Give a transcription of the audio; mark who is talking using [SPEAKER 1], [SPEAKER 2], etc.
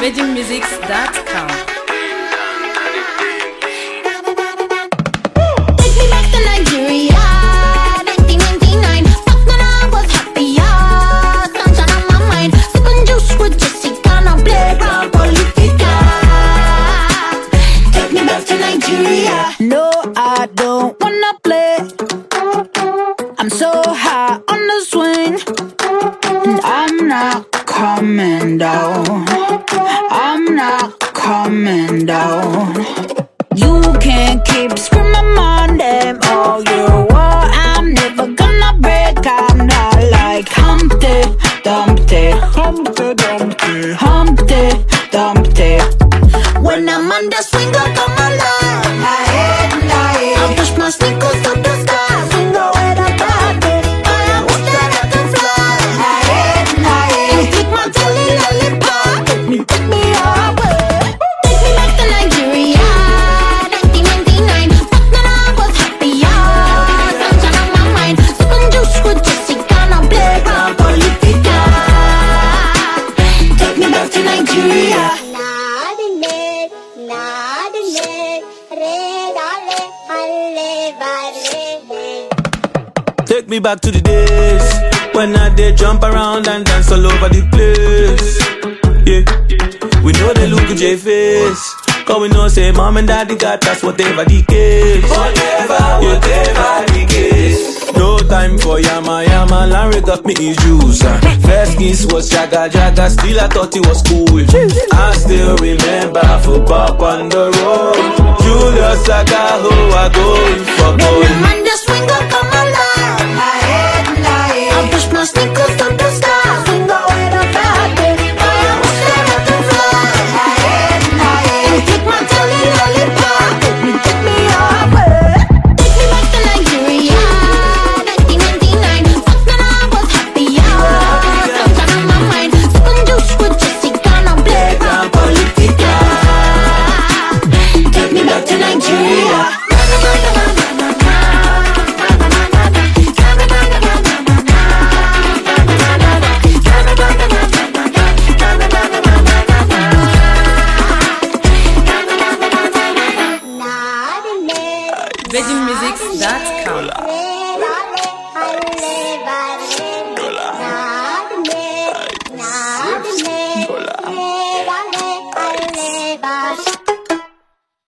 [SPEAKER 1] VeggieMusics.com.
[SPEAKER 2] Take me back to Nigeria, 1999. Back when I was happier, sunshine on my mind. Sipping juice with Jessica, now playground politica. Take me back to Nigeria.
[SPEAKER 3] No, I don't wanna play. I'm so high on the swing, and I'm not coming down. I'm not coming down. You can't keep screaming my name all you want. I'm never gonna break. I'm not like Humpty Dumpty, Humpty Dumpty, Humpty Dumpty.
[SPEAKER 2] When I'm on the swing, I come alive. I push my sneakers to the sky. Swing away the body. I wish that I could fly. And take my jelly lollipop. Take me away. Take me back to Nigeria, 1999. Back when I was happier, sunshine on my mind. Sipping juice with Jessica, now playground politica. Take me back to Nigeria.
[SPEAKER 4] Take me back to the days when I did jump around and dance all over the place. Yeah, we know they look at J face, cause we know say mom and daddy got us whatever the case. Whatever the case. No time for yama yama, Larry got me his juice. First kiss was jaga jaga, still I thought it was cool. I still remember football on the road. Julius Saka, who I go for gold.
[SPEAKER 2] When I'm on the swing, I come alive. I push my sneakers to the sky. Swing away the body. I wish that I could fly. And take my jelly lollipop. Take me away. Take me back to Nigeria, 1999. Back when I was happier, sunshine on my mind. Sipping juice with Jessica, now playground politica. Take me back to Nigeria.
[SPEAKER 1] VeggieMusics.com.